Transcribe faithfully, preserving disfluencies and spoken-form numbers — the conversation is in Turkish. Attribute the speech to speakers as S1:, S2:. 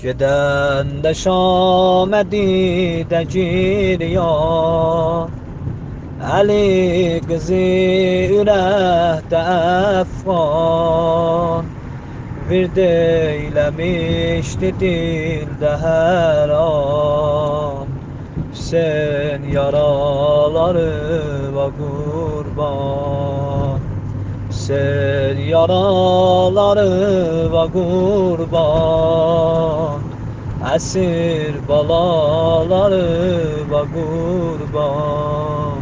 S1: Geden de şamedi de giriyor, Ali kızı ürehte efkan, Vird eylemişti dilde her an. Sen yaralarıma kurban, Sen yaralarıma kurban, Esir balalarıma kurban.